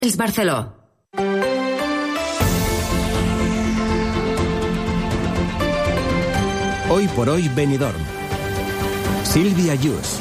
Els Barceló. Hoy por hoy Benidorm. Sílvia Yus.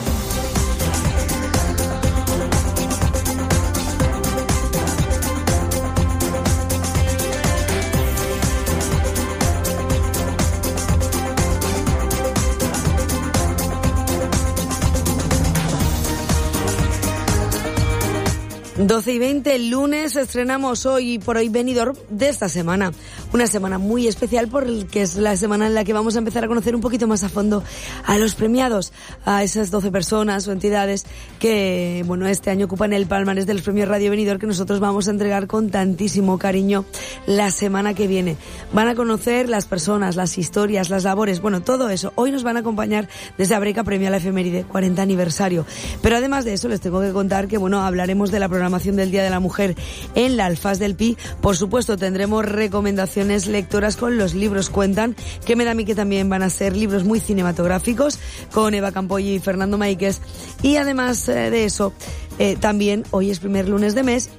Doce y 20, el lunes estrenamos Hoy por hoy Benidorm de esta semana. Una semana muy especial porque es la semana en la que vamos a empezar a conocer un poquito más a fondo a los premiados, a esas 12 personas o entidades que, bueno, este año ocupan el palmarés de los premios Radio Benidorm que nosotros vamos a entregar con tantísimo cariño la semana que viene. Van a conocer las personas, las historias, las labores, bueno, todo eso. Hoy nos van a acompañar desde Abreca Premia la Efeméride, 40 aniversario. Pero además de eso les tengo que contar que, bueno, hablaremos de la programación del Día de la Mujer en la Alfaz del Pi. Por supuesto, tendremos recomendaciones lectoras con Los libros cuentan, que me da a mí que también van a ser libros muy cinematográficos, con Eva Campoy y Fernando Maíquez. Y además de eso, también hoy es primer lunes de mes,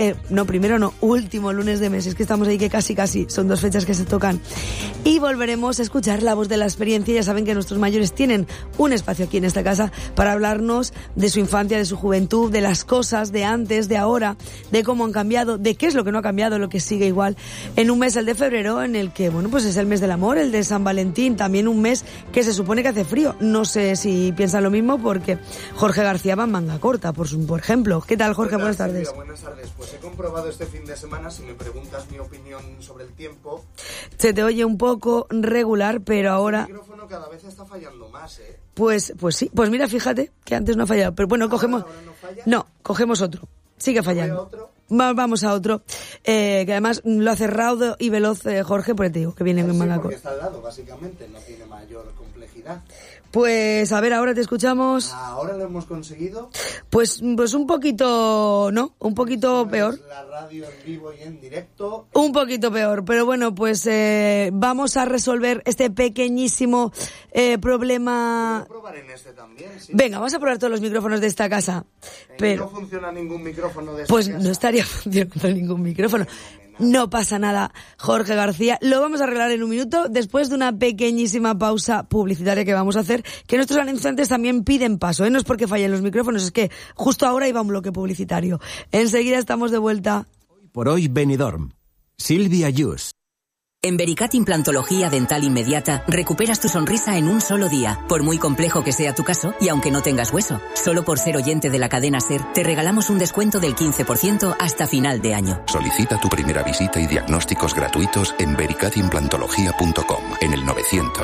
último lunes de mes, es que estamos ahí que casi, son 2 fechas que se tocan. Y volveremos a escuchar la voz de la experiencia. Ya saben que nuestros mayores tienen un espacio aquí en esta casa para hablarnos de su infancia, de su juventud, de las cosas de antes, de ahora, de cómo han cambiado, de qué es lo que no ha cambiado, lo que sigue igual. En un mes, el de febrero, en el que, bueno, pues es el mes del amor, el de San Valentín, también un mes que se supone que hace frío. No sé si piensan lo mismo porque Jorge García va en manga corta, por ejemplo. ¿Qué tal, Jorge? Buenas tardes. Silvia, buenas tardes. Pues he comprobado este fin de semana, si me preguntas mi opinión sobre el tiempo. Se te oye un poco regular, pero ahora... El micrófono cada vez está fallando más, ¿eh? Pues sí. Pues mira, fíjate que antes no ha fallado. Pero bueno, cogemos... ¿Ahora no falla? No, cogemos otro. Sigue fallando. ¿Otro? Vamos a otro. Que además lo hace raudo y veloz, Jorge, porque te digo que viene en manga corta. Porque está al lado, básicamente, no tiene mayor complejidad. Pues a ver, ahora te escuchamos. ¿Ahora lo hemos conseguido? Pues un poquito, ¿no? Un poquito peor. La radio en vivo y en directo. Un poquito peor, pero bueno, pues vamos a resolver este pequeñísimo problema. ¿Puedo probar en este también? ¿Sí? Venga, vamos a probar todos los micrófonos de esta casa. Pero no funciona ningún micrófono de esta pues casa. No estaría funcionando ningún micrófono. No pasa nada, Jorge García. Lo vamos a arreglar en un minuto después de una pequeñísima pausa publicitaria que vamos a hacer, que nuestros anunciantes también piden paso, ¿eh? No es porque fallen los micrófonos, es que justo ahora iba un bloque publicitario. Enseguida estamos de vuelta. Hoy por hoy Benidorm. Sílvia Yus. En Vericat Implantología Dental Inmediata recuperas tu sonrisa en un solo día, por muy complejo que sea tu caso y aunque no tengas hueso. Solo por ser oyente de la cadena SER te regalamos un descuento del 15% hasta final de año. Solicita tu primera visita y diagnósticos gratuitos en vericatimplantología.com, en el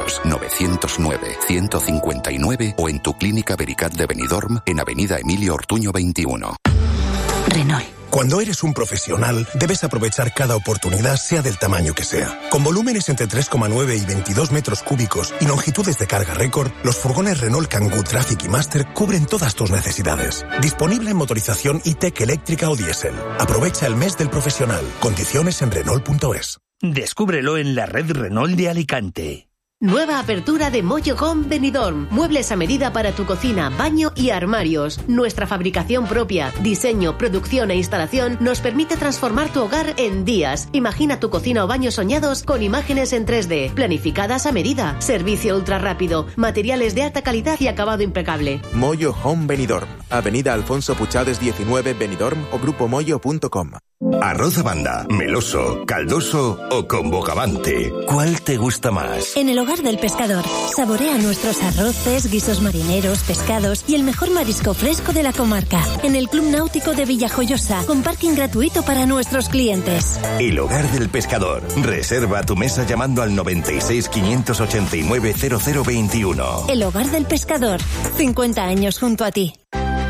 900-909-159 o en tu clínica Vericat de Benidorm en Avenida Emilio Ortuño 21. Renault. Cuando eres un profesional, debes aprovechar cada oportunidad, sea del tamaño que sea. Con volúmenes entre 3,9 y 22 metros cúbicos y longitudes de carga récord, los furgones Renault Kangoo Traffic y Master cubren todas tus necesidades. Disponible en motorización e-tech eléctrica o diésel. Aprovecha el mes del profesional. Condiciones en Renault.es. Descúbrelo en la red Renault de Alicante. Nueva apertura de Moyo Home Benidorm. Muebles a medida para tu cocina, baño y armarios. Nuestra fabricación propia, diseño, producción e instalación nos permite transformar tu hogar en días. Imagina tu cocina o baño soñados con imágenes en 3D, planificadas a medida. Servicio ultra rápido, materiales de alta calidad y acabado impecable. Moyo Home Benidorm. Avenida Alfonso Puchades 19 Benidorm o grupomoyo.com. Arroz a banda, meloso, caldoso o con bogavante. ¿Cuál te gusta más? En el Hogar del Pescador, saborea nuestros arroces, guisos marineros, pescados y el mejor marisco fresco de la comarca. En el Club Náutico de Villajoyosa, con parking gratuito para nuestros clientes. El Hogar del Pescador. Reserva tu mesa llamando al 96 589 0021. El Hogar del Pescador, 50 años junto a ti.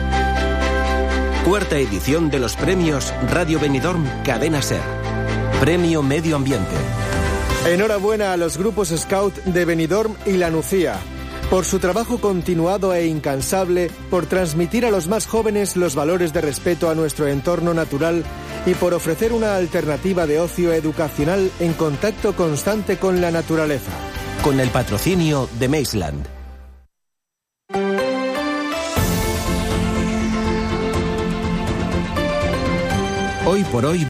Cuarta edición de los premios Radio Benidorm Cadena SER. Premio Medio Ambiente. Enhorabuena a los grupos Scout de Benidorm y La Nucía por su trabajo continuado e incansable por transmitir a los más jóvenes los valores de respeto a nuestro entorno natural y por ofrecer una alternativa de ocio educacional en contacto constante con la naturaleza. Con el patrocinio de Maisland. Hoy por hoy